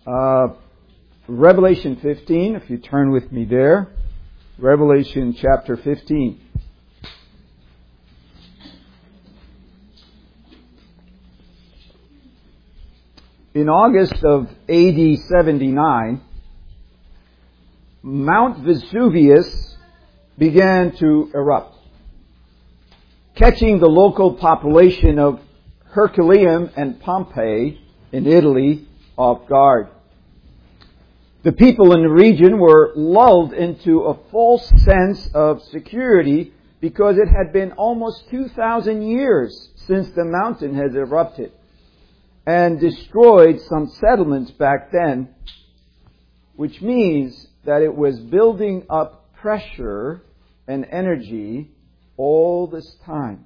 Revelation 15, if you turn with me there. Revelation chapter 15. In August of AD 79, Mount Vesuvius began to erupt, catching the local population of Herculaneum and Pompeii in Italy off guard. The people in the region were lulled into a false sense of security because it had been almost 2,000 years since the mountain had erupted and destroyed some settlements back then, which means that it was building up pressure and energy all this time.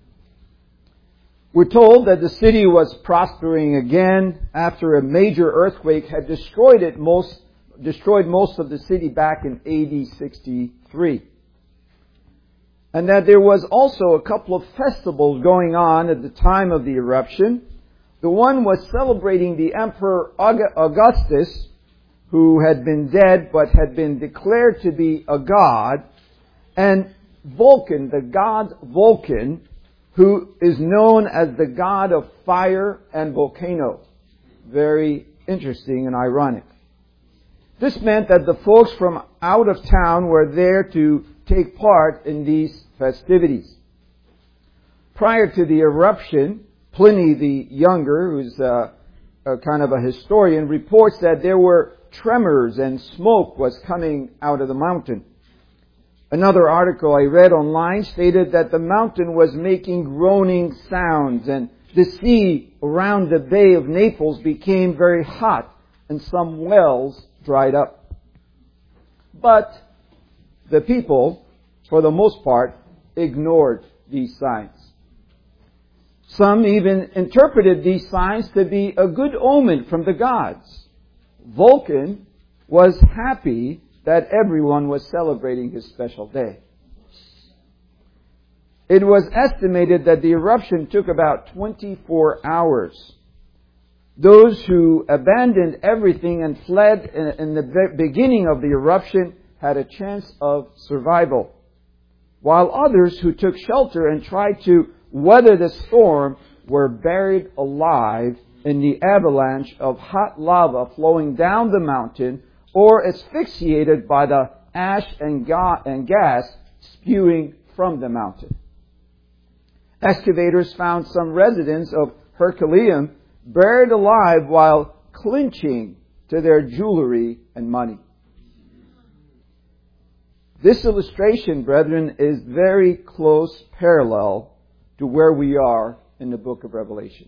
We're told that the city was prospering again after a major earthquake had destroyed most of the city back in AD 63. And that there was also a couple of festivals going on at the time of the eruption. The one was celebrating the Emperor Augustus, who had been dead but had been declared to be a god, and Vulcan, the god Vulcan, who is known as the god of fire and volcano. Very interesting and ironic. This meant that the folks from out of town were there to take part in these festivities. Prior to the eruption, Pliny the Younger, who's a kind of a historian, reports that there were tremors and smoke was coming out of the mountain. Another article I read online stated that the mountain was making groaning sounds, and the sea around the Bay of Naples became very hot and some wells dried up. But the people, for the most part, ignored these signs. Some even interpreted these signs to be a good omen from the gods. Vulcan was happy that everyone was celebrating his special day. It was estimated that the eruption took about 24 hours. Those who abandoned everything and fled in the beginning of the eruption had a chance of survival, while others who took shelter and tried to weather the storm were buried alive in the avalanche of hot lava flowing down the mountain, or asphyxiated by the ash and gas spewing from the mountain. Excavators found some residents of Herculaneum buried alive while clinching to their jewelry and money. This illustration, brethren, is very close parallel to where we are in the book of Revelation.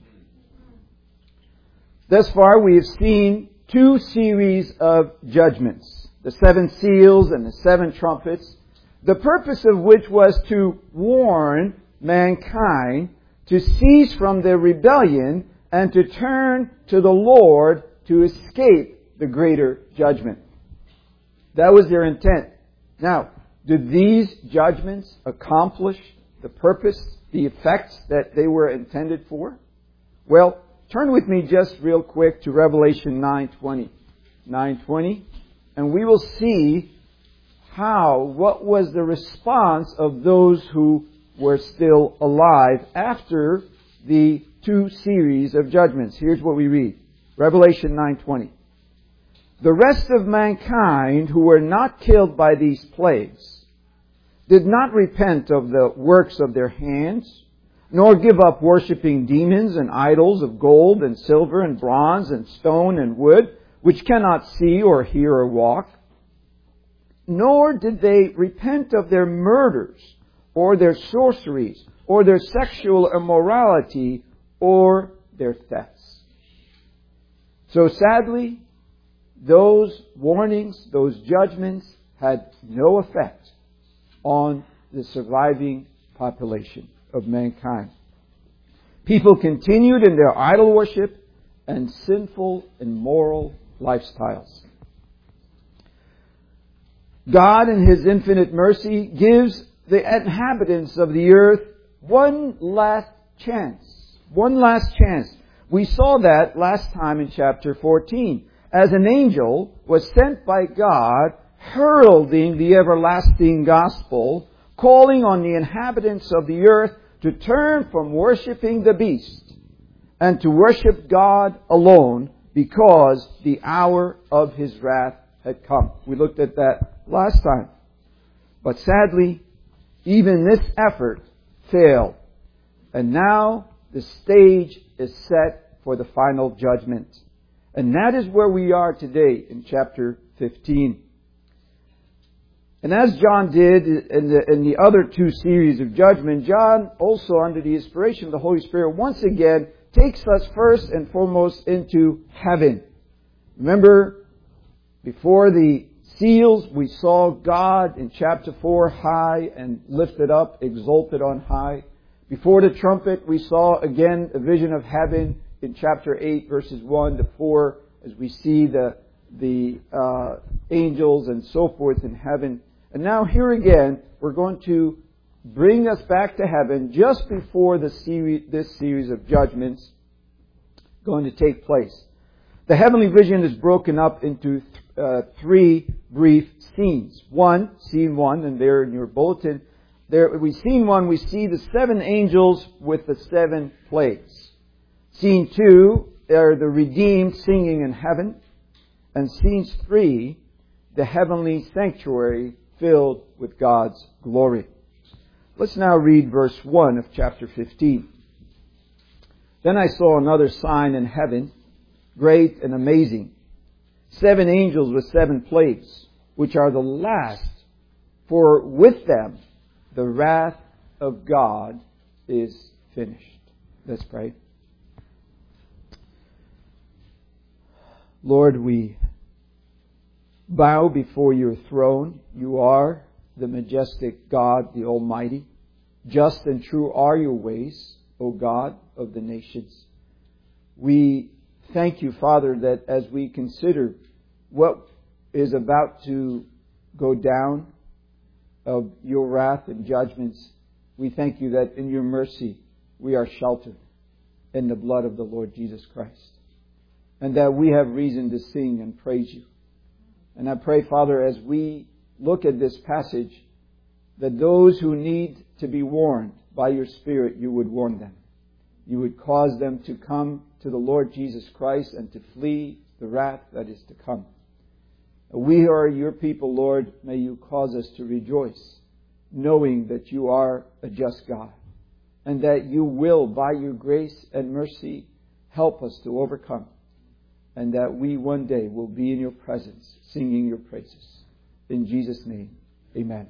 Thus far, we have seen two series of judgments, the 7 seals and the 7 trumpets, the purpose of which was to warn mankind to cease from their rebellion and to turn to the Lord to escape the greater judgment. That was their intent. Now, did these judgments accomplish the purpose, the effects that they were intended for? Well, turn with me just real quick to Revelation 9:20. 9:20, and we will see what was the response of those who were still alive after the 2 series of judgments. Here's what we read. Revelation 9:20. The rest of mankind who were not killed by these plagues did not repent of the works of their hands, nor give up worshipping demons and idols of gold and silver and bronze and stone and wood, which cannot see or hear or walk. Nor did they repent of their murders, or their sorceries, or their sexual immorality, or their thefts. So sadly, those warnings, those judgments had no effect on the surviving population of mankind. People continued in their idol worship and sinful, immoral lifestyles. God, in His infinite mercy, gives the inhabitants of the earth one last chance. One last chance. We saw that last time in chapter 14. as an angel, was sent by God, heralding the everlasting gospel, calling on the inhabitants of the earth to turn from worshiping the beast and to worship God alone, because the hour of His wrath had come. We looked at that last time. But sadly, even this effort failed. And now the stage is set for the final judgment. And that is where we are today in chapter 15. And as John did in the other two series of judgment, John also, under the inspiration of the Holy Spirit, once again takes us first and foremost into heaven. Remember, before the seals, we saw God in chapter 4 high and lifted up, exalted on high. Before the trumpet, we saw again a vision of heaven in chapter 8, verses 1 to 4, as we see the angels and so forth in heaven. And now here again, we're going to bring us back to heaven just before this series of judgments going to take place. The heavenly vision is broken up into three brief scenes. Scene one, and there in your bulletin, scene one, we see the 7 angels with the 7 plagues. Scene 2, are the redeemed singing in heaven. And scene 3, the heavenly sanctuary filled with God's glory. Let's now read verse 1 of chapter 15. Then I saw another sign in heaven, great and amazing. 7 angels with 7 plagues, which are the last, for with them the wrath of God is finished. Let's pray. Lord, we bow before your throne. You are the majestic God, the Almighty. Just and true are your ways, O God of the nations. We thank you, Father, that as we consider what is about to go down of your wrath and judgments, we thank you that in your mercy we are sheltered in the blood of the Lord Jesus Christ, and that we have reason to sing and praise you. And I pray, Father, as we look at this passage, that those who need to be warned by your Spirit, you would warn them. You would cause them to come to the Lord Jesus Christ and to flee the wrath that is to come. We are your people, Lord. May you cause us to rejoice, knowing that you are a just God, and that you will, by your grace and mercy, help us to overcome, and that we one day will be in your presence, singing your praises. In Jesus' name, amen.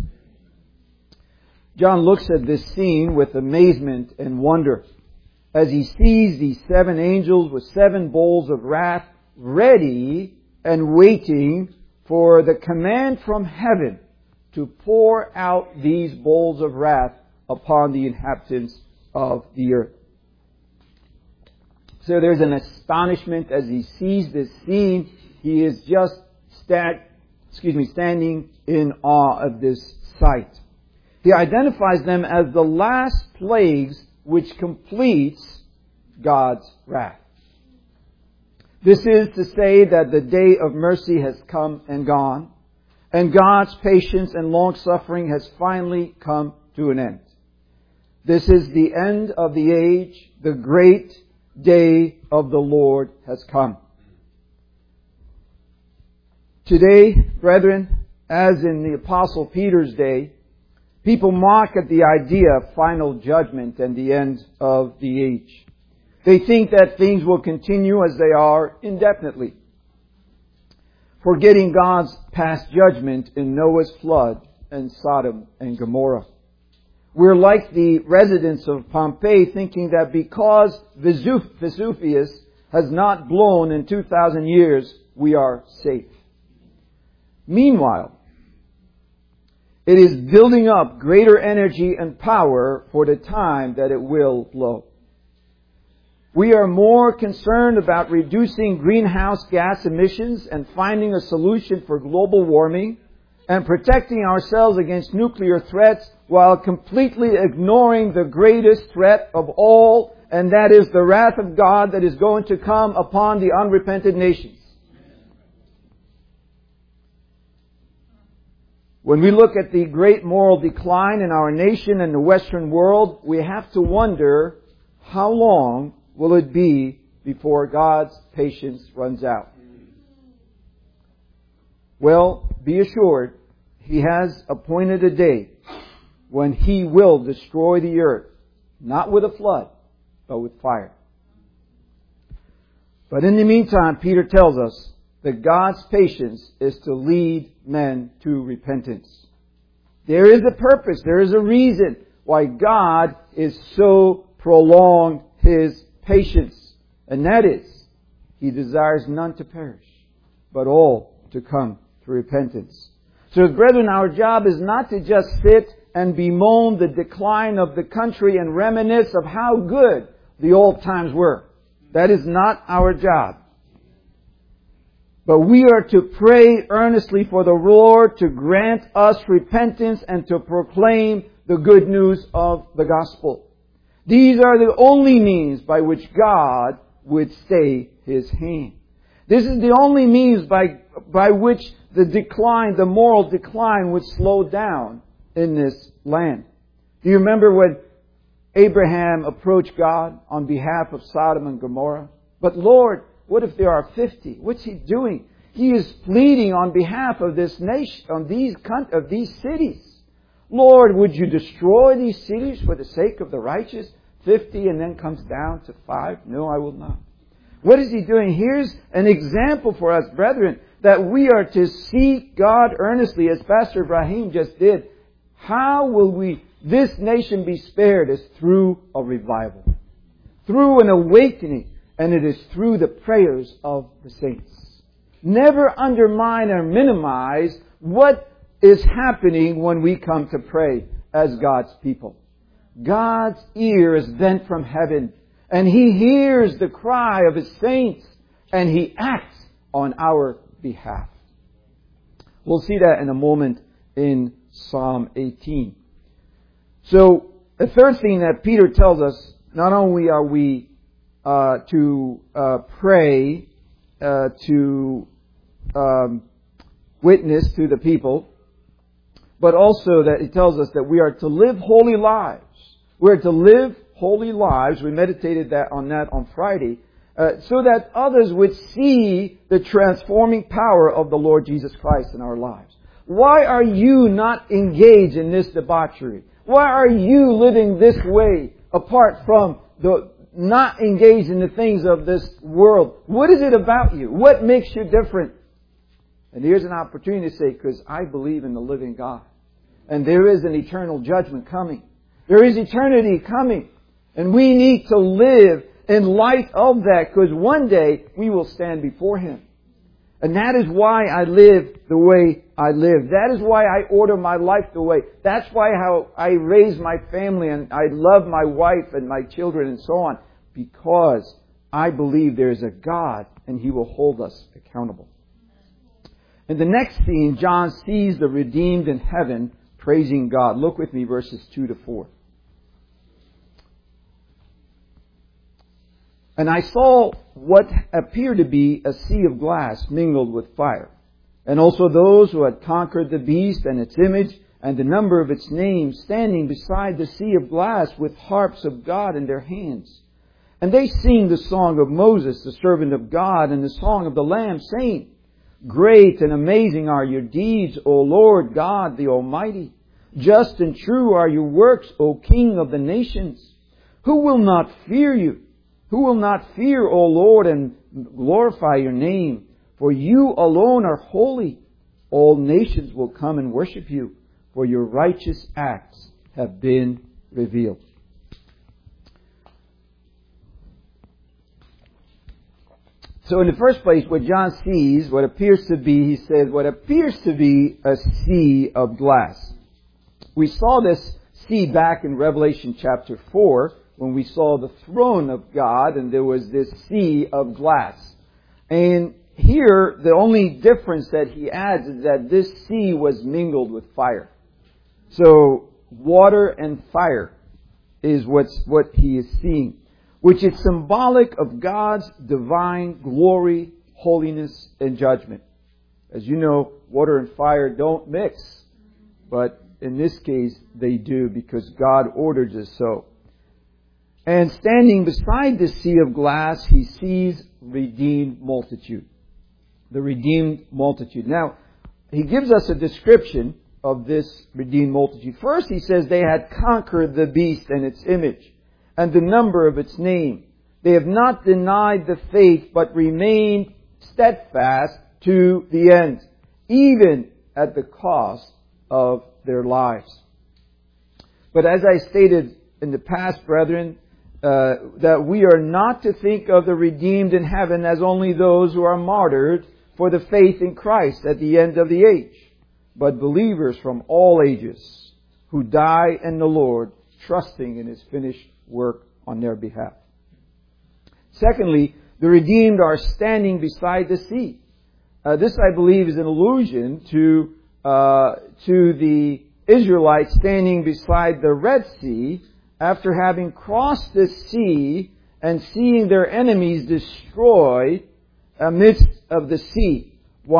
John looks at this scene with amazement and wonder as he sees these 7 angels with 7 bowls of wrath ready and waiting for the command from heaven to pour out these bowls of wrath upon the inhabitants of the earth. So there's an astonishment as he sees this scene. He is just standing in awe of this sight. He identifies them as the last plagues which completes God's wrath. This is to say that the day of mercy has come and gone, and God's patience and long-suffering has finally come to an end. This is the end of the age. The great day of the Lord has come. Today, brethren, as in the Apostle Peter's day, people mock at the idea of final judgment and the end of the age. They think that things will continue as they are indefinitely, forgetting God's past judgment in Noah's flood and Sodom and Gomorrah. We're like the residents of Pompeii, thinking that because Vesuvius has not blown in 2,000 years, we are safe. Meanwhile, it is building up greater energy and power for the time that it will blow. We are more concerned about reducing greenhouse gas emissions and finding a solution for global warming and protecting ourselves against nuclear threats while completely ignoring the greatest threat of all, and that is the wrath of God that is going to come upon the unrepentant nations. When we look at the great moral decline in our nation and the Western world, we have to wonder, how long will it be before God's patience runs out? Well, be assured, He has appointed a day when He will destroy the earth, not with a flood, but with fire. But in the meantime, Peter tells us that God's patience is to lead men to repentance. There is a purpose, there is a reason why God is so prolonged His patience. And that is, He desires none to perish, but all to come to repentance. So, brethren, our job is not to just sit and bemoan the decline of the country and reminisce of how good the old times were. That is not our job. But we are to pray earnestly for the Lord to grant us repentance and to proclaim the good news of the gospel. These are the only means by which God would stay His hand. This is the only means by which the decline, the moral decline, would slow down in this land. Do you remember when Abraham approached God on behalf of Sodom and Gomorrah? But Lord, what if there are 50? What's He doing? He is pleading on behalf of this nation, of these cities. Lord, would You destroy these cities for the sake of the righteous? 50 and then comes down to 5? No, I will not. What is He doing? Here's an example for us, brethren, that we are to seek God earnestly, as Pastor Ibrahim just did. How will this nation be spared? Is through a revival, through an awakening, and it is through the prayers of the saints. Never undermine or minimize what is happening when we come to pray as God's people. God's ear is bent from heaven, and He hears the cry of His saints, and He acts on our behalf. We'll see that in a moment in Psalm 18. So, the third thing that Peter tells us, not only are we to pray, to witness to the people, but also that he tells us that we are to live holy lives. We are to live holy lives. We meditated on that on Friday, so that others would see the transforming power of the Lord Jesus Christ in our lives. Why are you not engaged in this debauchery? Why are you living this way apart from not engaged in the things of this world? What is it about you? What makes you different? And here's an opportunity to say, because I believe in the living God. And there is an eternal judgment coming. There is eternity coming. And we need to live in light of that, because one day we will stand before Him. And that is why I live the way I live. That is why I order my life the way. That's why how I raise my family and I love my wife and my children and so on. Because I believe there is a God and He will hold us accountable. In the next scene, John sees the redeemed in heaven praising God. Look with me, verses 2 to 4. And I saw what appeared to be a sea of glass mingled with fire, and also those who had conquered the beast and its image and the number of its name, standing beside the sea of glass with harps of God in their hands. And they sing the song of Moses, the servant of God, and the song of the Lamb, saying, Great and amazing are your deeds, O Lord God the Almighty. Just and true are your works, O King of the nations. Who will not fear you? Who will not fear, O Lord, and glorify your name? For you alone are holy. All nations will come and worship you, for your righteous acts have been revealed. So in the first place, what John sees, what appears to be, he says, what appears to be a sea of glass. We saw this sea back in Revelation chapter 4, when we saw the throne of God and there was this sea of glass. And here, the only difference that he adds is that this sea was mingled with fire. So, water and fire is what he is seeing, which is symbolic of God's divine glory, holiness, and judgment. As you know, water and fire don't mix. but in this case they do because God orders it so. And standing beside the sea of glass, he sees redeemed multitude. The redeemed multitude. Now, he gives us a description of this redeemed multitude. First, he says they had conquered the beast and its image and the number of its name. They have not denied the faith, but remained steadfast to the end, even at the cost of their lives. But as I stated in the past, brethren, that we are not to think of the redeemed in heaven as only those who are martyred for the faith in Christ at the end of the age, but believers from all ages who die in the Lord, trusting in His finished work on their behalf. Secondly, the redeemed are standing beside the sea. This, I believe, is an allusion to the Israelites standing beside the Red Sea after having crossed the sea and seeing their enemies destroyed amidst of the sea,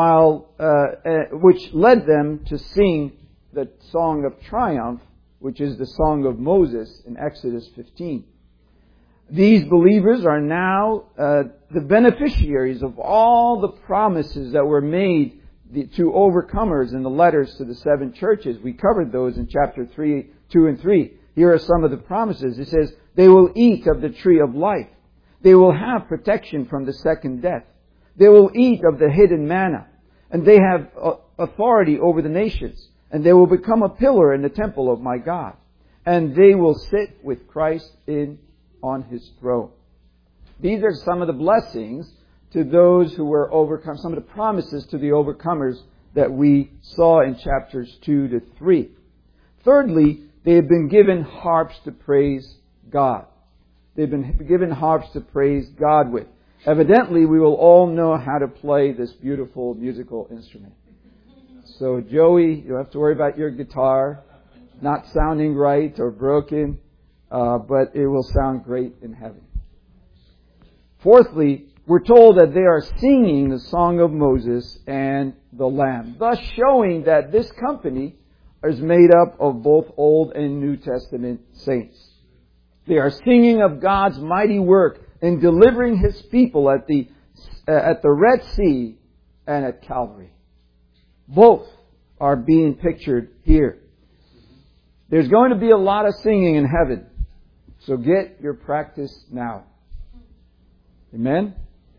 which led them to sing the song of triumph, which is the song of Moses in Exodus 15. These believers are now the beneficiaries of all the promises that were made to overcomers in the letters to the 7 churches. We covered those in chapter 2 and 3. Here are some of the promises. It says, they will eat of the tree of life. They will have protection from the second death. They will eat of the hidden manna. And they have authority over the nations. And they will become a pillar in the temple of my God. And they will sit with Christ on His throne. These are some of the blessings to those who were overcome, some of the promises to the overcomers that we saw in chapters 2 to 3. Thirdly, they have been given harps to praise God. They've been given harps to praise God with. Evidently, we will all know how to play this beautiful musical instrument. So, Joey, you don't have to worry about your guitar not sounding right or broken, but it will sound great in heaven. Fourthly, we're told that they are singing the song of Moses and the Lamb, thus showing that this company is made up of both Old and New Testament saints. They are singing of God's mighty work in delivering His people at the Red Sea and at Calvary. Both are being pictured here. There's going to be a lot of singing in heaven, so get your practice now. Amen?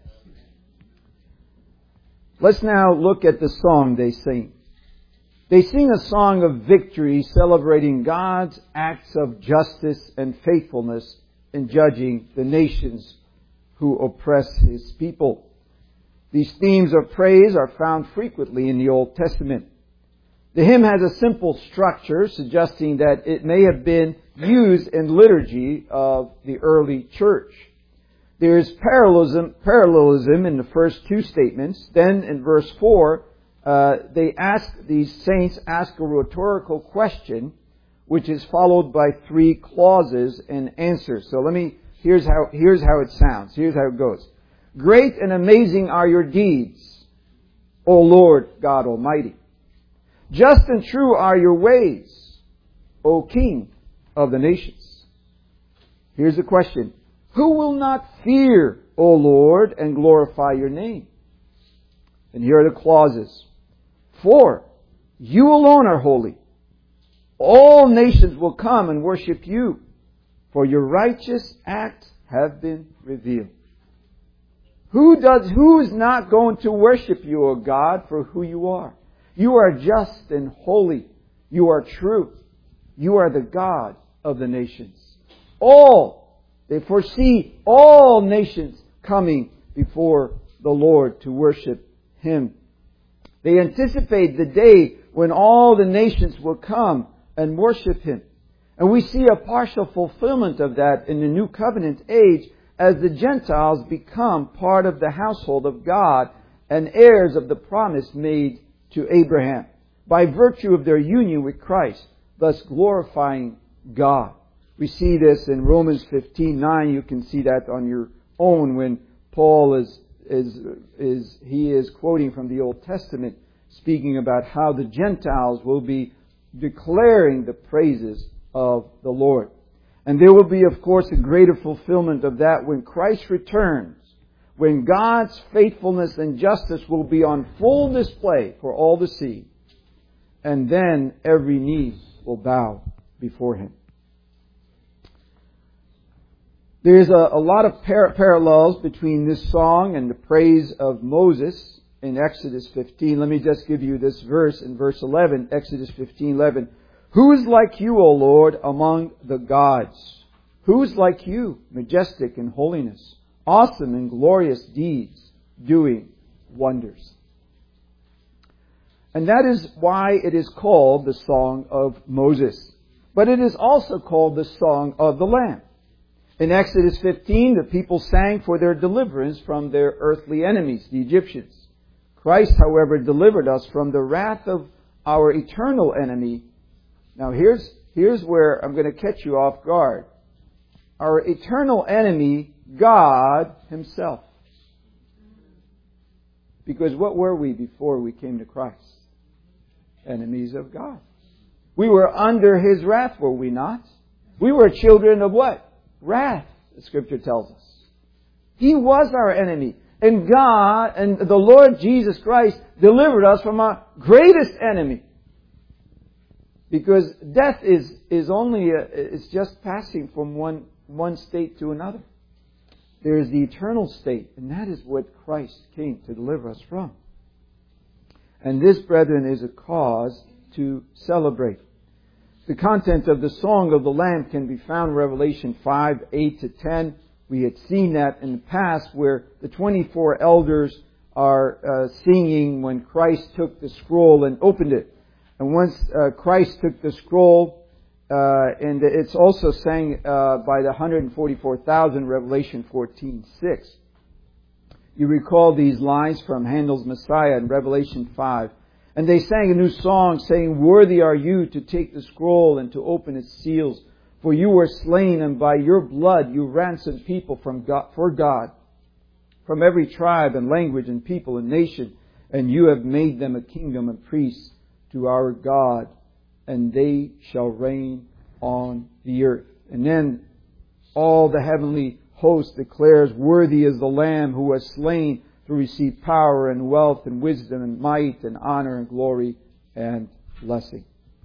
Let's now look at the song they sing. They sing a song of victory celebrating God's acts of justice and faithfulness in judging the nations who oppress His people. These themes of praise are found frequently in the Old Testament. The hymn has a simple structure suggesting that it may have been used in liturgy of the early church. There is parallelism in the first 2 statements. Then in verse 4, these saints ask a rhetorical question, which is followed by 3 clauses and answers. So here's how it sounds. Here's how it goes. Great and amazing are your deeds, O Lord God Almighty. Just and true are your ways, O King of the nations. Here's the question. Who will not fear, O Lord, and glorify your name? And here are the clauses. For you alone are holy. All nations will come and worship you, for your righteous acts have been revealed. Who is not going to worship you, O God, for who you are? You are just and holy. You are true. You are the God of the nations. They foresee all nations coming before the Lord to worship Him. They anticipate the day when all the nations will come and worship Him. And we see a partial fulfillment of that in the New Covenant age as the Gentiles become part of the household of God and heirs of the promise made to Abraham by virtue of their union with Christ, thus glorifying God. We see this in Romans 15:9. You can see that on your own when Paul is quoting from the Old Testament, speaking about how the Gentiles will be declaring the praises of the Lord. And there will be, of course, a greater fulfillment of that when Christ returns, when God's faithfulness and justice will be on full display for all to see. And then every knee will bow before Him. There's a lot of parallels between this song and the praise of Moses in Exodus 15. Let me just give you this verse in verse 11, Exodus 15:11. Who is like you, O Lord, among the gods? Who is like you, majestic in holiness, awesome in glorious deeds, doing wonders? And that is why it is called the Song of Moses. But it is also called the Song of the Lamb. In Exodus 15, the people sang for their deliverance from their earthly enemies, the Egyptians. Christ, however, delivered us from the wrath of our eternal enemy. Now here's where I'm going to catch you off guard. Our eternal enemy, God Himself. Because what were we before we came to Christ? Enemies of God. We were under His wrath, were we not? We were children of what? Wrath, the Scripture tells us. He was our enemy. And God and the Lord Jesus Christ delivered us from our greatest enemy. Because death is only it's just passing from one state to another. There is the eternal state, and that is what Christ came to deliver us from. And this, brethren, is a cause to celebrate. The content of the Song of the Lamb can be found in Revelation 5:8-10. We had seen that in the past where the 24 elders are singing when Christ took the scroll and opened it. And once Christ took the scroll, and it's also sang by the 144,000, Revelation 14:6. You recall these lines from Handel's Messiah in Revelation 5. And they sang a new song saying, Worthy are you to take the scroll and to open its seals. For you were slain, and by your blood you ransomed people for God, from every tribe and language and people and nation. And you have made them a kingdom and priests to our God, and they shall reign on the earth. And then all the heavenly host declares, Worthy is the Lamb who was slain to receive power and wealth and wisdom and might and honor and glory and blessing.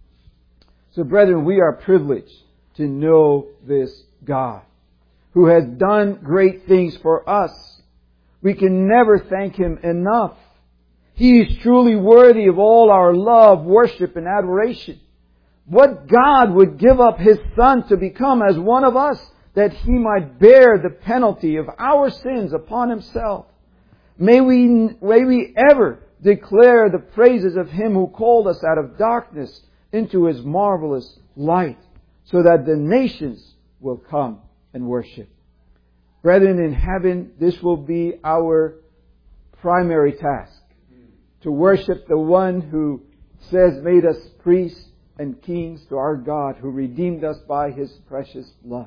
So brethren, we are privileged to know this God who has done great things for us. We can never thank Him enough. He is truly worthy of all our love, worship, and adoration. What God would give up His Son to become as one of us, that He might bear the penalty of our sins upon Himself. May we ever declare the praises of Him who called us out of darkness into His marvelous light, so that the nations will come and worship. Brethren, in heaven, this will be our primary task, to worship the One who says, made us priests and kings to our God, who redeemed us by His precious blood.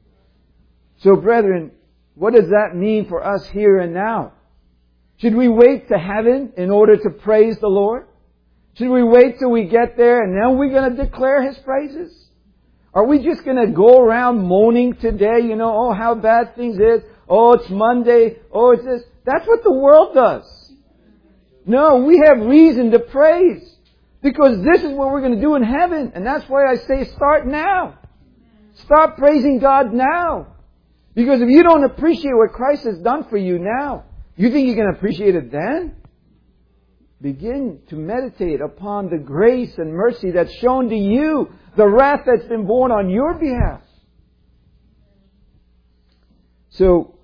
So brethren, what does that mean for us here and now? Should we wait to heaven in order to praise the Lord? Should we wait till we get there and then we're going to declare His praises? Are we just going to go around moaning today, oh, how bad things is, oh, it's Monday, oh, it's this. That's what the world does. No, we have reason to praise, because this is what we're going to do in heaven. And that's why I say start now. Start praising God now. Because if you don't appreciate what Christ has done for you now, you think you're going to appreciate it then? Begin to meditate upon the grace and mercy that's shown to you, the wrath that's been borne on your behalf. So,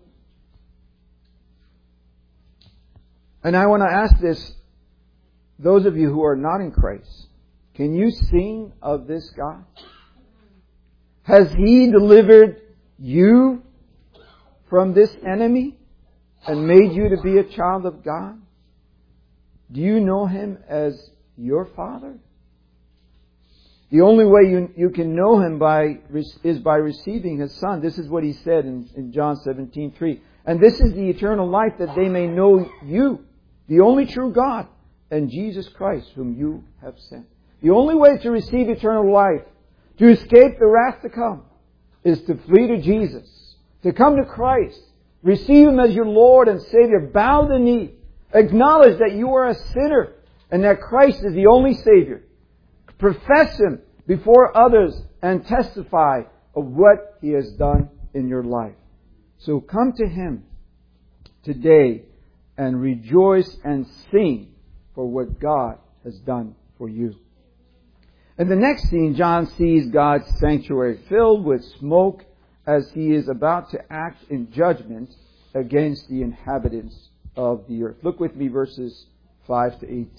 and I want to ask this, those of you who are not in Christ, can you sing of this God? Has He delivered you from this enemy and made you to be a child of God? Do you know Him as your Father? The only way you can know Him is by receiving His Son. This is what He said in John 17:3. And this is the eternal life, that they may know you, the only true God, and Jesus Christ, whom you have sent. The only way to receive eternal life, to escape the wrath to come, is to flee to Jesus, to come to Christ, receive Him as your Lord and Savior, bow the knee, acknowledge that you are a sinner and that Christ is the only Savior. Profess Him before others and testify of what He has done in your life. So come to Him today and rejoice and sing for what God has done for you. In the next scene, John sees God's sanctuary filled with smoke as He is about to act in judgment against the inhabitants of the earth. Look with me verses 5 to 8.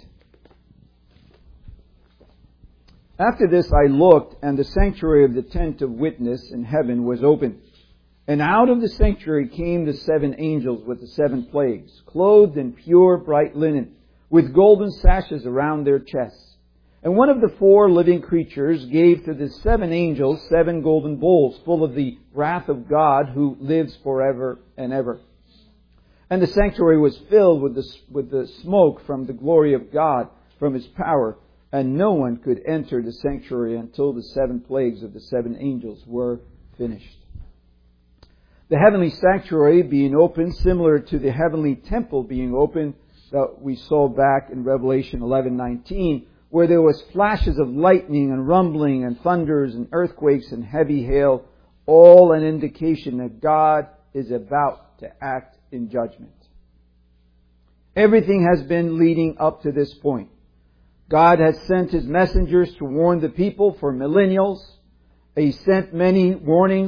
After this I looked, and the sanctuary of the tent of witness in heaven was opened. And out of the sanctuary came the 7 angels with the 7 plagues, clothed in pure bright linen, with golden sashes around their chests. And one of the 4 living creatures gave to the 7 angels 7 golden bowls full of the wrath of God who lives forever and ever. And the sanctuary was filled with the smoke from the glory of God, from His power, and no one could enter the sanctuary until the 7 plagues of the 7 angels were finished. The heavenly sanctuary being open, similar to the heavenly temple being open that we saw back in Revelation 11:19, where there was flashes of lightning and rumbling and thunders and earthquakes and heavy hail, all an indication that God is about to act in judgment. Everything has been leading up to this point. God has sent His messengers to warn the people for millennials. He sent many warning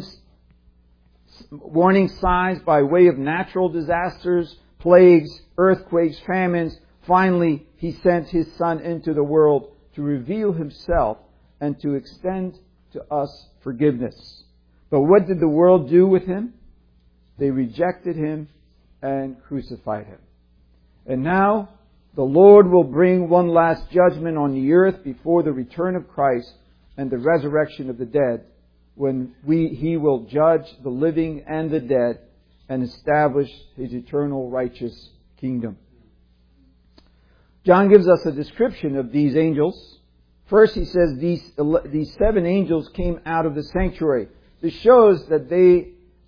signs by way of natural disasters, plagues, earthquakes, famines. Finally, He sent His Son into the world to reveal Himself and to extend to us forgiveness. But what did the world do with Him? They rejected Him and crucified Him. And now, the Lord will bring one last judgment on the earth before the return of Christ and the resurrection of the dead, when He will judge the living and the dead and establish His eternal righteous kingdom. John gives us a description of these angels. First, he says these 7 angels came out of the sanctuary. This shows that they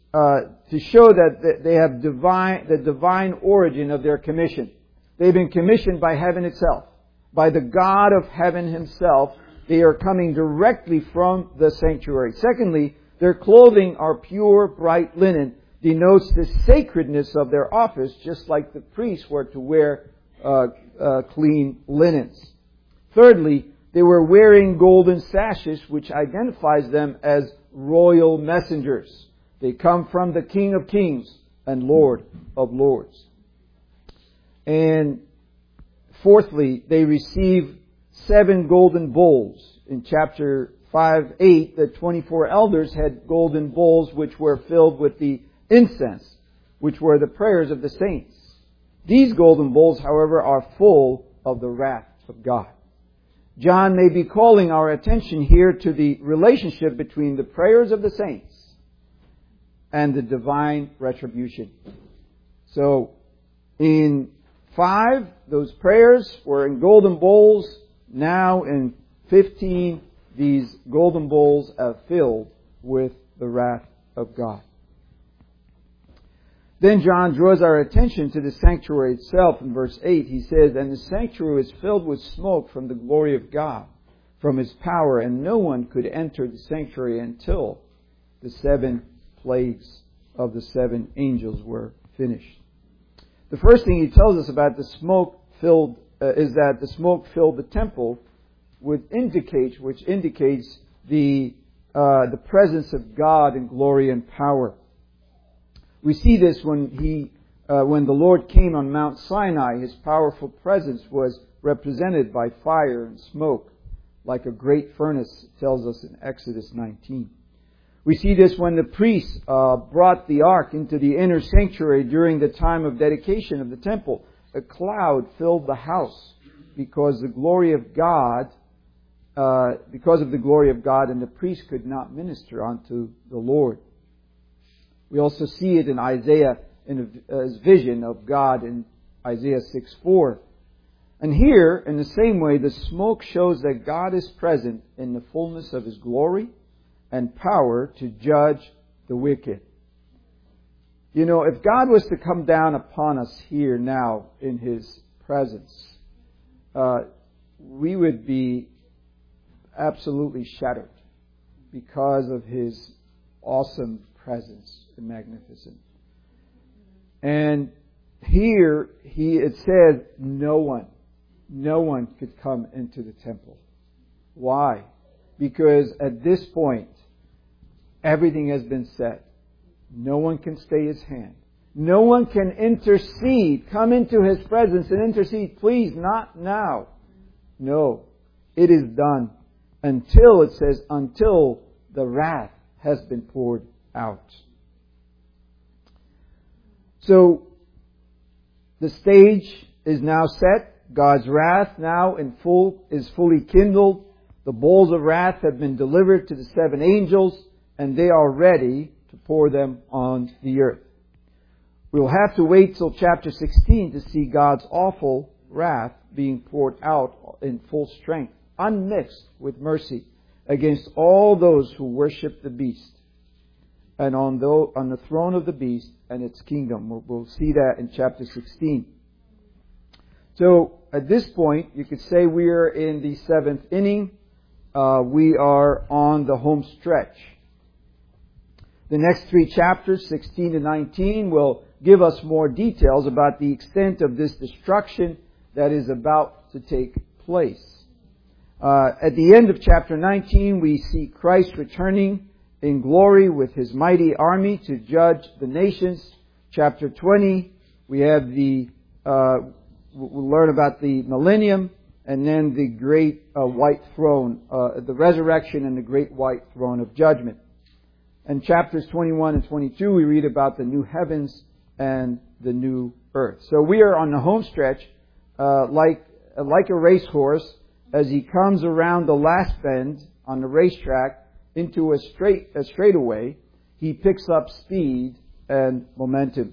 have the divine origin of their commission. They've been commissioned by heaven itself, by the God of heaven Himself. They are coming directly from the sanctuary. Secondly, their clothing are pure, bright linen, denotes the sacredness of their office, just like the priests were to wear clean linens. Thirdly, they were wearing golden sashes, which identifies them as royal messengers. They come from the King of Kings and Lord of Lords. And fourthly, they receive 7 golden bowls. In chapter 5:8, the 24 elders had golden bowls which were filled with the incense, which were the prayers of the saints. These golden bowls, however, are full of the wrath of God. John may be calling our attention here to the relationship between the prayers of the saints and the divine retribution. So, in 5, those prayers were in golden bowls. Now in 15, these golden bowls are filled with the wrath of God. Then John draws our attention to the sanctuary itself in verse 8. He says, "And the sanctuary was filled with smoke from the glory of God, from His power, and no one could enter the sanctuary until the 7 plagues of the 7 angels were finished." The first thing he tells us about the smoke filled is that the smoke filled the temple, which indicates the presence of God in glory and power. We see this when the Lord came on Mount Sinai. His powerful presence was represented by fire and smoke, like a great furnace, it tells us in Exodus 19. We see this when the priests brought the ark into the inner sanctuary during the time of dedication of the temple. A cloud filled the house because of the glory of God, and the priest could not minister unto the Lord. We also see it in Isaiah, in his vision of God in Isaiah 6:4. And here, in the same way, the smoke shows that God is present in the fullness of His glory and power to judge the wicked. You know, if God was to come down upon us here now in His presence, we would be absolutely shattered because of His awesome presence and magnificence. And here, it said, no one could come into the temple. Why? Because at this point, everything has been said. No one can stay His hand. No one can intercede, come into His presence and intercede. Please, not now. No, it is done until, it says, until the wrath has been poured out. So, the stage is now set. God's wrath now is fully kindled. The bowls of wrath have been delivered to the 7 angels, and they are ready to pour them on the earth. We'll have to wait till chapter 16 to see God's awful wrath being poured out in full strength, unmixed with mercy, against all those who worship the beast, and on the throne of the beast and its kingdom. We'll see that in chapter 16. So, at this point, you could say we are in the 7th inning. We are on the home stretch. The next 3 chapters, 16 to 19, will give us more details about the extent of this destruction that is about to take place. At the end of chapter 19, we see Christ returning in glory with His mighty army to judge the nations. Chapter 20, we have we'll learn about the millennium, and then the great white throne, the resurrection and the great white throne of judgment. And chapters 21 and 22, we read about the new heavens and the new earth. So we are on the home stretch, like a racehorse, as he comes around the last bend on the racetrack into a straightaway. He picks up speed and momentum.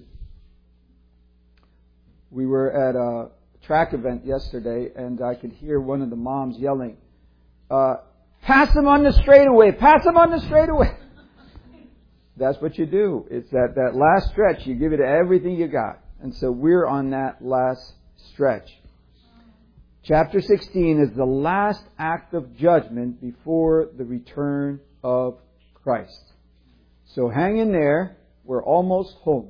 We were at a track event yesterday, and I could hear one of the moms yelling, "Pass him on the straightaway! Pass him on the straightaway!" That's what you do. It's that last stretch. You give it everything you got. And so we're on that last stretch. Chapter 16 is the last act of judgment before the return of Christ. So hang in there. We're almost home.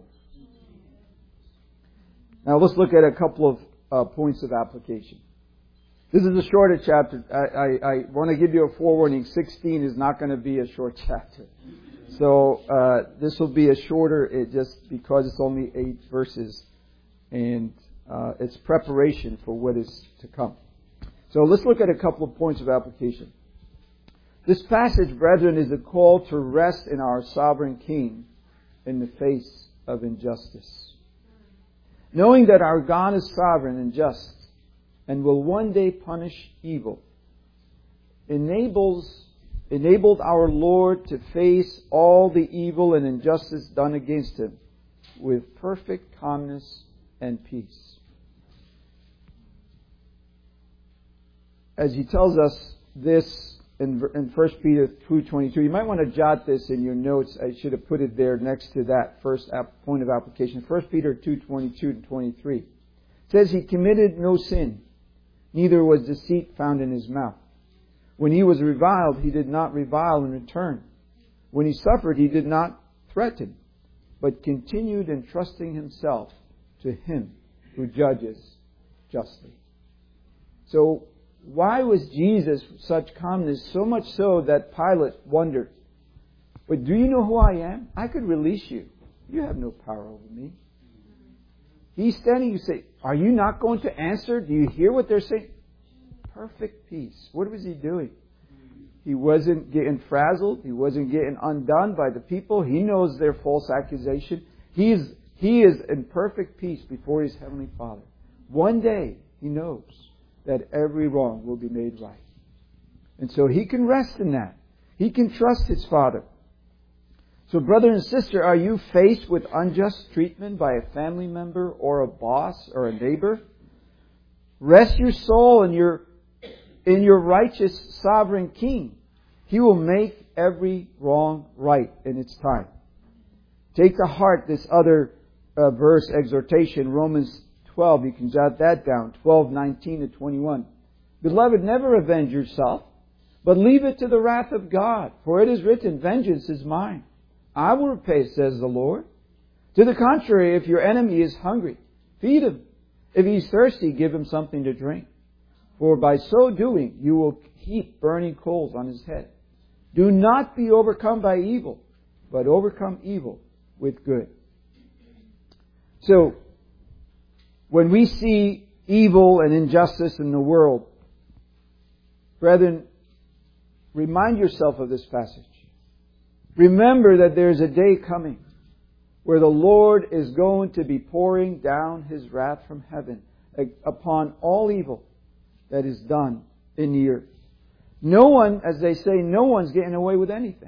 Now let's look at a couple of points of application. This is a shorter chapter. I want to give you a forewarning. 16 is not going to be a short chapter. So this will be a shorter, just because it's only 8 verses, and it's preparation for what is to come. So let's look at a couple of points of application. This passage, brethren, is a call to rest in our sovereign King in the face of injustice. Knowing that our God is sovereign and just and will one day punish evil, enabled our Lord to face all the evil and injustice done against Him with perfect calmness and peace. As He tells us this in 1 Peter 2:22, you might want to jot this in your notes. I should have put it there next to that first point of application. 1 Peter 2:22 to 23. It says, He committed no sin, neither was deceit found in His mouth. When He was reviled, He did not revile in return. When He suffered, He did not threaten, but continued entrusting Himself to Him who judges justly. So, why was Jesus such calmness? So much so that Pilate wondered, but do you know who I am? I could release you. You have no power over me. He's standing, you say, are you not going to answer? Do you hear what they're saying? Perfect peace. What was He doing? He wasn't getting frazzled. He wasn't getting undone by the people. He knows their false accusation. He is in perfect peace before His Heavenly Father. One day, He knows that every wrong will be made right. And so He can rest in that. He can trust His Father. So brother and sister, are you faced with unjust treatment by a family member or a boss or a neighbor? Rest your soul in your righteous sovereign King. He will make every wrong right in its time. Take to heart this other verse exhortation, Romans 12. You can jot that down, 12:19 to 21. Beloved, never avenge yourself, but leave it to the wrath of God. For it is written, vengeance is mine. I will repay, says the Lord. To the contrary, if your enemy is hungry, feed him. If he is thirsty, give him something to drink. For by so doing, you will heap burning coals on his head. Do not be overcome by evil, but overcome evil with good. So, when we see evil and injustice in the world, brethren, remind yourself of this passage. Remember that there is a day coming where the Lord is going to be pouring down His wrath from heaven upon all evil that is done in the earth. No one, as they say, no one's getting away with anything.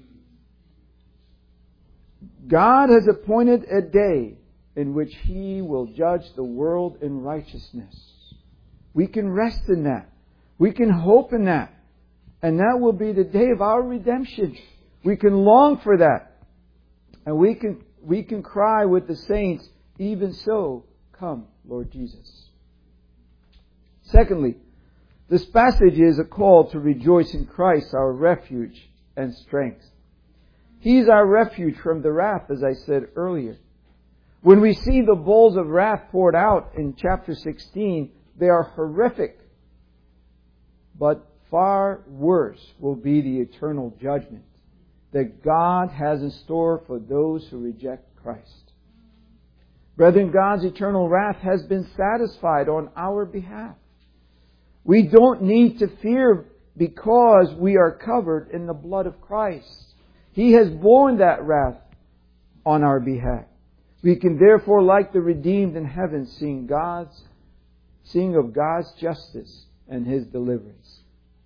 God has appointed a day in which He will judge the world in righteousness. We can rest in that. We can hope in that. And that will be the day of our redemption. We can long for that. And we can cry with the saints, even so, come, Lord Jesus. Secondly, this passage is a call to rejoice in Christ, our refuge and strength. He's our refuge from the wrath, as I said earlier. When we see the bowls of wrath poured out in chapter 16, they are horrific. But far worse will be the eternal judgment that God has in store for those who reject Christ. Brethren, God's eternal wrath has been satisfied on our behalf. We don't need to fear because we are covered in the blood of Christ. He has borne that wrath on our behalf. We can therefore, like the redeemed in heaven, sing of God's justice and His deliverance.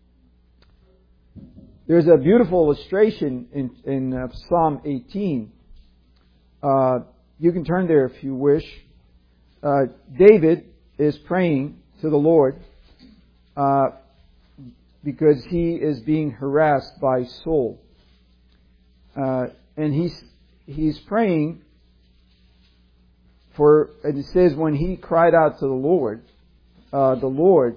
There's a beautiful illustration in Psalm 18. You can turn there if you wish. David is praying to the Lord because he is being harassed by Saul. And he's praying for, and it says when he cried out to the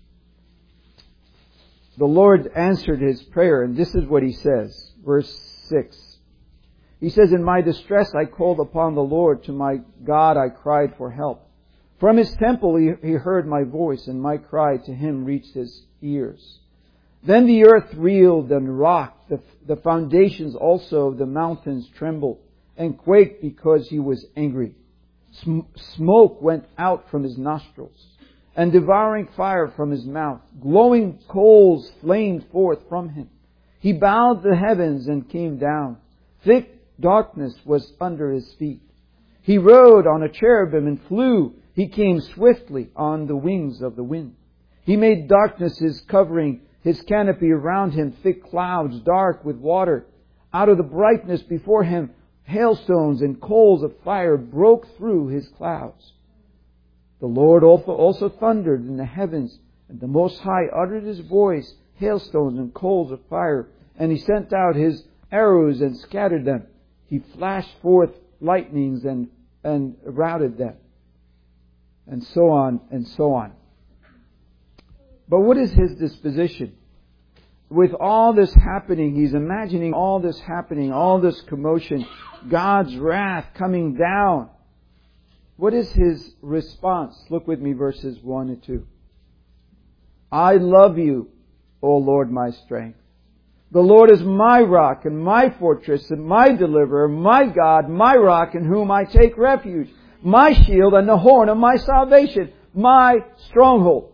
Lord answered his prayer, and this is what he says, verse 6. He says, in my distress I called upon the Lord, to my God I cried for help. From His temple he heard my voice, and my cry to Him reached His ears. Then the earth reeled and rocked, the foundations also of the mountains trembled and quaked because He was angry. Smoke went out from His nostrils, and devouring fire from His mouth. Glowing coals flamed forth from Him. He bowed the heavens and came down. Thick darkness was under His feet. He rode on a cherubim and flew. He came swiftly on the wings of the wind. He made darkness His covering, His canopy around Him, thick clouds dark with water. Out of the brightness before Him, hailstones and coals of fire broke through His clouds. The Lord also thundered in the heavens, and the Most High uttered His voice, hailstones and coals of fire, and He sent out His arrows and scattered them. He flashed forth lightnings and routed them. And so on and so on. But what is His disposition? With all this happening, He's imagining all this happening, all this commotion, God's wrath coming down. What is His response? Look with me, verses 1 and 2. I love You, O Lord, my strength. The Lord is my rock and my fortress and my deliverer, my God, my rock in whom I take refuge, my shield and the horn of my salvation, my stronghold.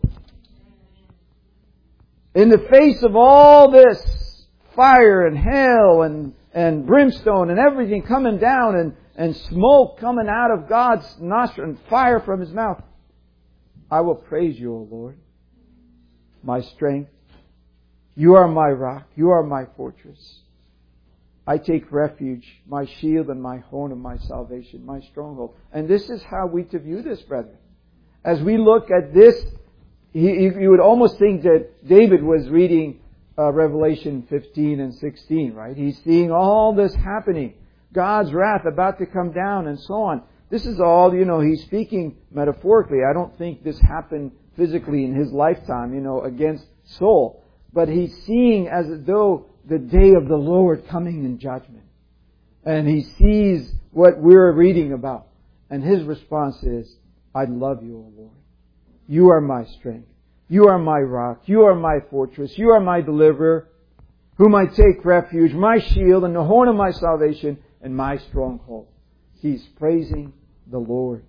In the face of all this fire and hail and brimstone and everything coming down and smoke coming out of God's nostril and fire from His mouth, I will praise You, O Lord, my strength. You are my rock. You are my fortress. I take refuge, my shield and my horn of my salvation, my stronghold. And this is how we to view this, brethren. As we look at this you would almost think that David was reading Revelation 15 and 16, right? He's seeing all this happening. God's wrath about to come down and so on. This is all, he's speaking metaphorically. I don't think this happened physically in his lifetime, against Saul. But he's seeing as though the day of the Lord coming in judgment. And he sees what we're reading about. And his response is, I love you, O Lord. You are my strength. You are my rock. You are my fortress. You are my deliverer, whom I take refuge, my shield and the horn of my salvation and my stronghold. He's praising the Lord.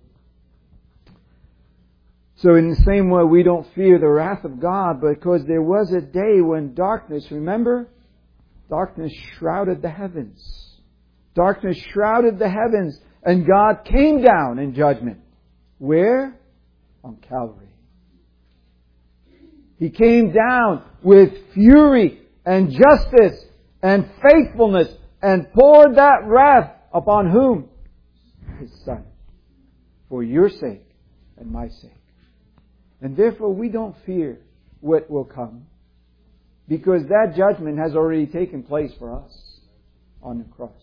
So in the same way, we don't fear the wrath of God because there was a day when darkness, remember? Darkness shrouded the heavens. Darkness shrouded the heavens and God came down in judgment. Where? On Calvary. He came down with fury and justice and faithfulness and poured that wrath upon whom? His Son. For your sake and my sake. And therefore we don't fear what will come. Because that judgment has already taken place for us on the cross.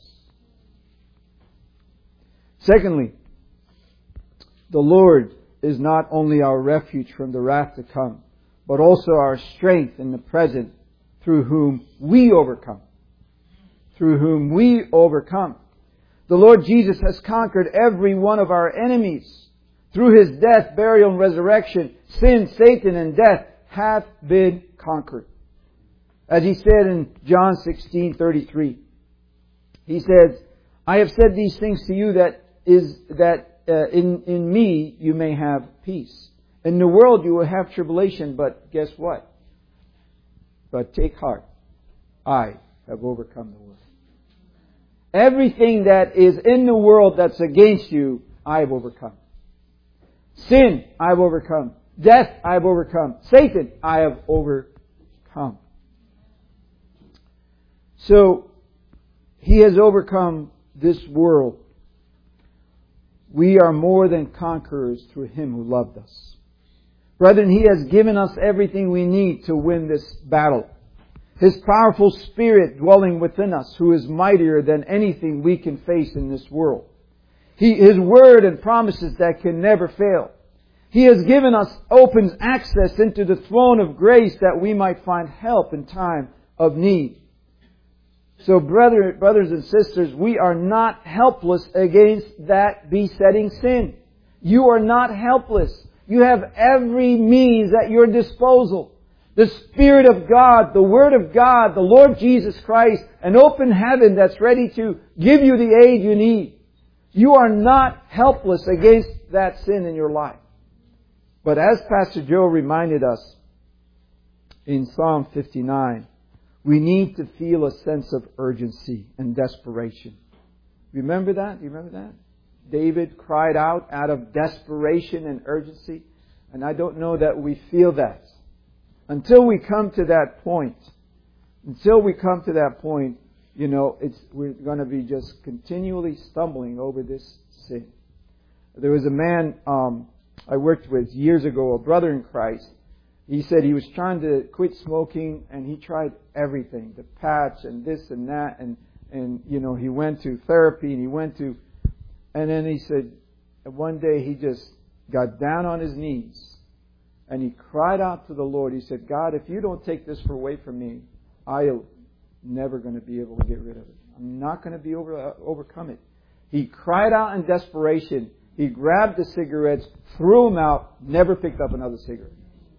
Secondly, the Lord is not only our refuge from the wrath to come, but also our strength in the present, through whom we overcome. Through whom we overcome. The Lord Jesus has conquered every one of our enemies. Through His death, burial, and resurrection, sin, Satan, and death have been conquered. As He said in John 16:33, He says, I have said these things to you that in me you may have peace. In the world you will have tribulation, but guess what? But take heart. I have overcome the world. Everything that is in the world that's against you, I have overcome. Sin, I have overcome. Death, I have overcome. Satan, I have overcome. So, He has overcome this world. We are more than conquerors through Him who loved us. Brethren, He has given us everything we need to win this battle. His powerful Spirit dwelling within us, who is mightier than anything we can face in this world. His Word and promises that can never fail. He has given us open access into the throne of grace that we might find help in time of need. So brothers and sisters, we are not helpless against that besetting sin. You are not helpless. You have every means at your disposal. The Spirit of God, the Word of God, the Lord Jesus Christ, an open heaven that's ready to give you the aid you need. You are not helpless against that sin in your life. But as Pastor Joe reminded us in Psalm 59, we need to feel a sense of urgency and desperation. Remember that? You remember that? David cried out of desperation and urgency. And I don't know that we feel that. Until we come to that point, we're going to be just continually stumbling over this sin. There was a man I worked with years ago, a brother in Christ. He said he was trying to quit smoking and he tried everything, the patch and this and that, and he went to therapy and then he said one day he just got down on his knees and he cried out to the Lord. He said, God, if you don't take this away from me, I'm never going to be able to get rid of it. I'm not going to be overcome it. He cried out in desperation. He grabbed the cigarettes, threw them out, never picked up another cigarette.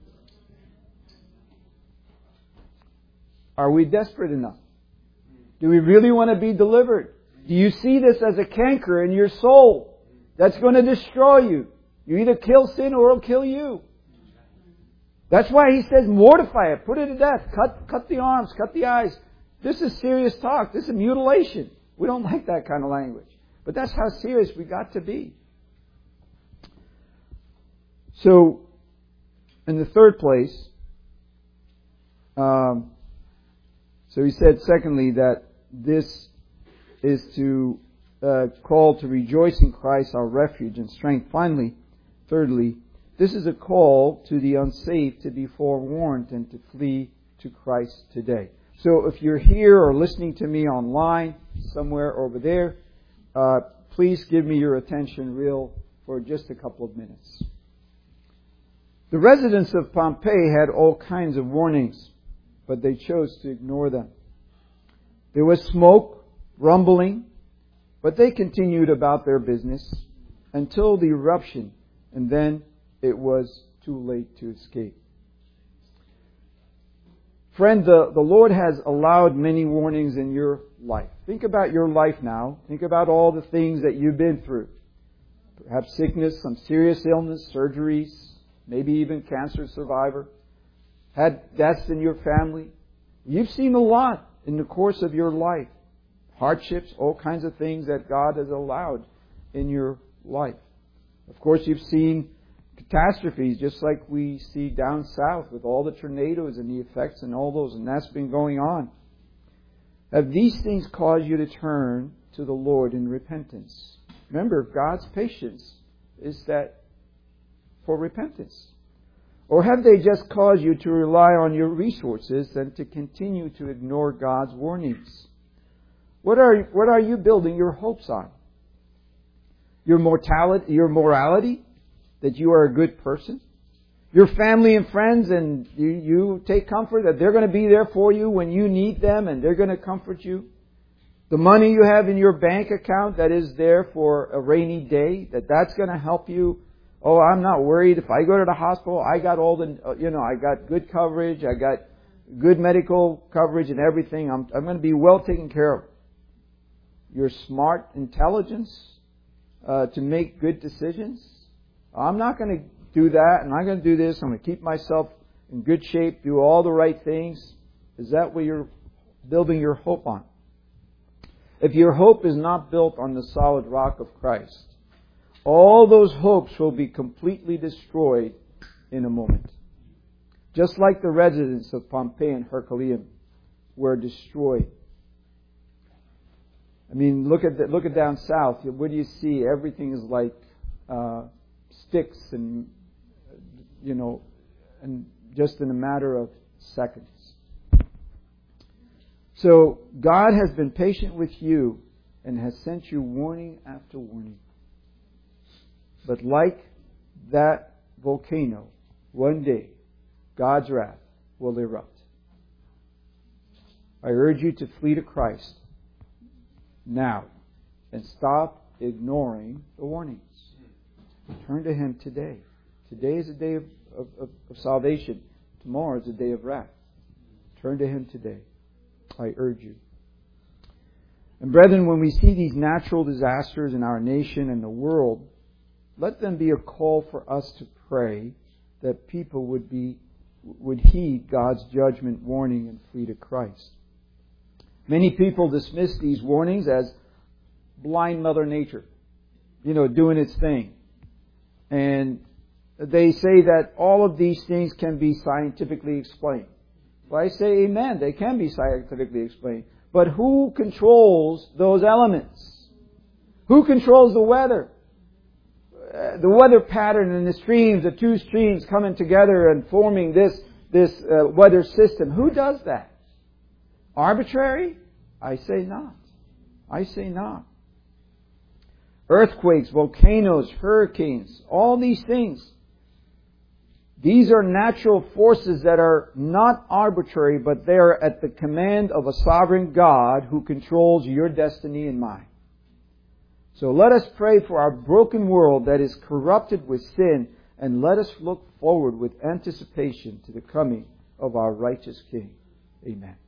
Are we desperate enough? Do we really want to be delivered? Do you see this as a canker in your soul that's going to destroy you? You either kill sin or it'll kill you. That's why He says mortify it, put it to death, cut the arms, cut the eyes. This is serious talk. This is mutilation. We don't like that kind of language. But that's how serious we got to be. So, in the third place, so he said, secondly, that this is to call to rejoice in Christ, our refuge and strength. Finally, thirdly, This is a call to the unsaved to be forewarned and to flee to Christ today. So if you're here or listening to me online, somewhere over there, please give me your attention for just a couple of minutes. The residents of Pompeii had all kinds of warnings, but they chose to ignore them. There was smoke, rumbling, but they continued about their business until the eruption, and then it was too late to escape. Friend, the Lord has allowed many warnings in your life. Think about your life now. Think about all the things that you've been through. Perhaps sickness, some serious illness, surgeries, maybe even cancer survivor. Had deaths in your family. You've seen a lot in the course of your life. Hardships, all kinds of things that God has allowed in your life. Of course, you've seen catastrophes, just like we see down south with all the tornadoes and the effects and all those, and that's been going on. Have these things caused you to turn to the Lord in repentance? Remember, God's patience is that for repentance. Or have they just caused you to rely on your resources and to continue to ignore God's warnings? What are you building your hopes on? Your morality? That you are a good person? Your family and friends, and you take comfort that they're going to be there for you when you need them and they're going to comfort you? The money you have in your bank account that is there for a rainy day, that's going to help you. Oh, I'm not worried. If I go to the hospital, I got I got good coverage, I got good medical coverage and everything. I'm going to be well taken care of. Your smart intelligence to make good decisions. I'm not going to do that, and I'm going to do this. I'm going to keep myself in good shape, do all the right things. Is that what you're building your hope on? If your hope is not built on the solid rock of Christ, all those hopes will be completely destroyed in a moment. Just like the residents of Pompeii and Herculaneum were destroyed. I mean, look at down south. What do you see? Everything is like sticks and and just in a matter of seconds. So God has been patient with you and has sent you warning after warning. But like that volcano, one day God's wrath will erupt. I urge you to flee to Christ now and stop ignoring the warnings. Turn to Him today. Today is a day of salvation. Tomorrow is a day of wrath. Turn to Him today. I urge you. And brethren, when we see these natural disasters in our nation and the world, let them be a call for us to pray that people would heed God's judgment warning and flee to Christ. Many people dismiss these warnings as blind Mother Nature, doing its thing. And they say that all of these things can be scientifically explained. Well, I say amen. They can be scientifically explained. But who controls those elements? Who controls the weather? The weather pattern and the streams, the two streams coming together and forming this weather system. Who does that? Arbitrary? I say not. I say not. Earthquakes, volcanoes, hurricanes, all these things. These are natural forces that are not arbitrary, but they are at the command of a sovereign God who controls your destiny and mine. So let us pray for our broken world that is corrupted with sin, and let us look forward with anticipation to the coming of our righteous King. Amen.